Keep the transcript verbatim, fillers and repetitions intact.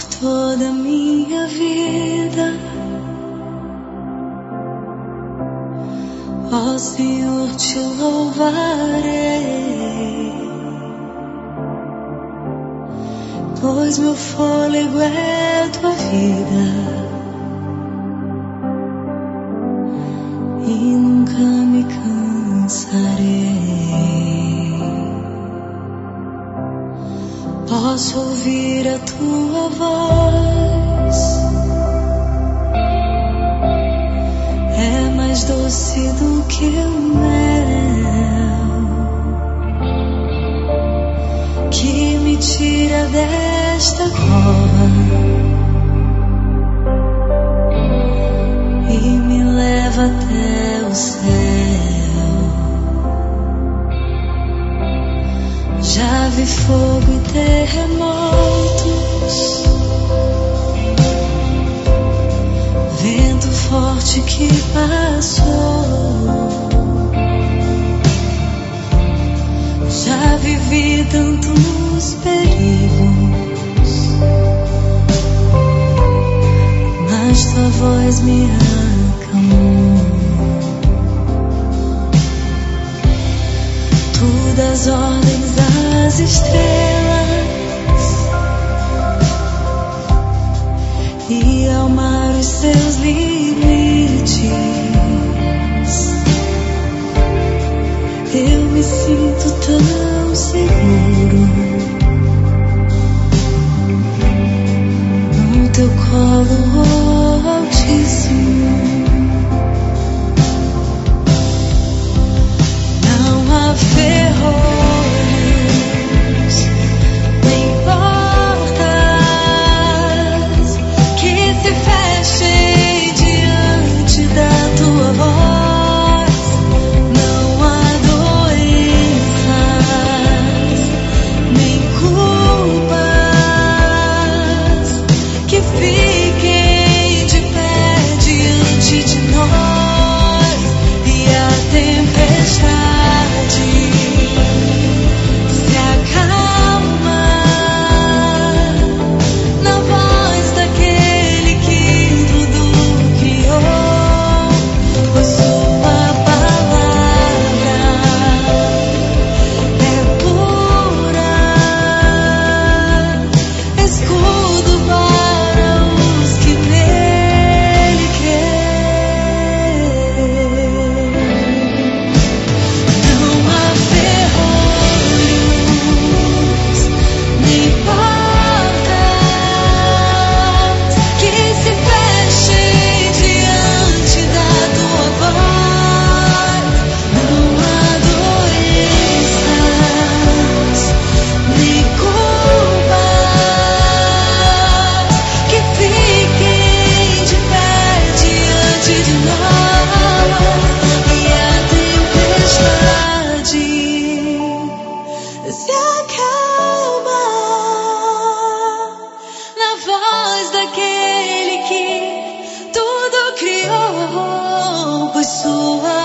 toda a minha vida. Ó Senhor, te louvarei, pois meu fôlego é tua vida e nunca me cansarei. Posso ouvir a tua voz, é mais doce do que o mel, que me tira desta cova e me leva até o céu. Já vi fogo e terremotos, vento forte que passou. Já vivi tantos perigos, mas tua voz me acalmou. Tu das ordens às estrelas e ao mar os seus limites. Eu me sinto tão seguro no teu colo, oh Altíssimo. Não há ferrolhos nem portas que se fechem diante da tua voz. Não há doenças nem culpas que fiquem de pé diante de nós. E a tempestade se acalma na voz daquele que tudo criou, pois sua palavra é pura, escudo para os que nele creem. Não há ferrolhos nem portas que se fechem diante da tua voz. Não há doenças nem culpas que fiquem de pé diante de nós. E a tempestade se acalma na voz daquele que tudo criou, pois sua